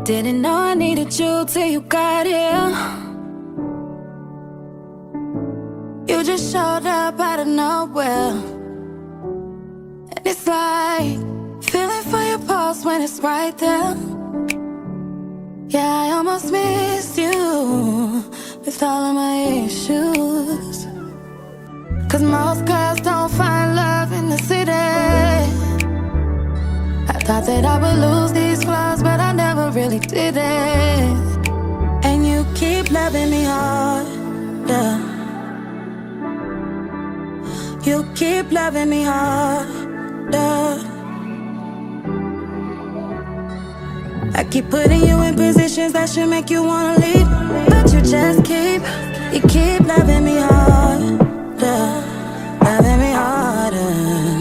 Didn't know I needed you till you got here. You just showed up out of nowhere. And it's like feeling for your pulse when it's right there. Yeah, I almost missed you with all of my issues. Cause most girls don't find love in the city. I thought that I would lose these flaws, but I never really did it. And you keep loving me harder. You keep loving me harder. I keep putting you in positions that should make you wanna leave, but you just keep loving me harder, loving me harder.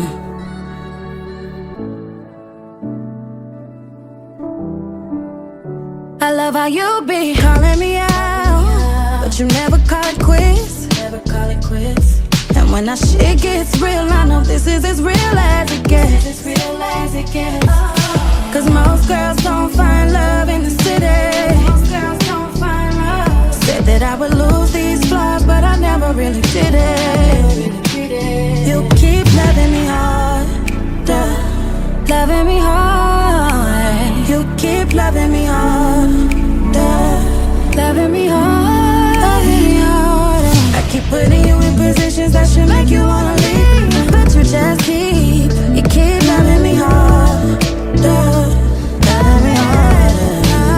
I love how you be calling me out, but you never call it quits. Never call it quits. And when that shit gets real, I know this is as real as it gets. As real as it gets. Cause most girls don't find love in the city. Most girls don't find love. Said that I would lose these flaws, but I never really did it. You keep loving me harder, loving me hard. You keep loving me harder, loving me hard, loving me harder. I keep putting you in positions that should make you wanna leave, but you just keep loving me harder, loving me harder.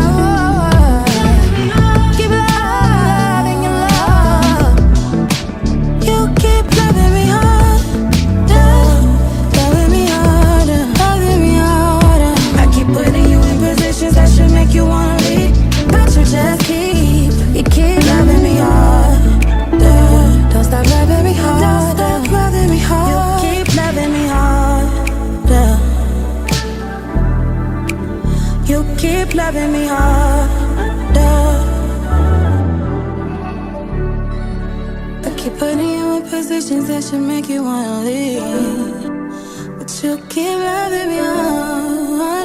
Keep loving your love. You keep loving me harder, loving me harder, loving me harder. I keep putting you in positions that should make you wanna leave, but you just keep loving me harder. Don't stop loving me harder. Don't stop loving me harder. You keep loving me harder. You keep loving me harder. I keep putting you in positions that should make you wanna leave, but you keep loving me harder.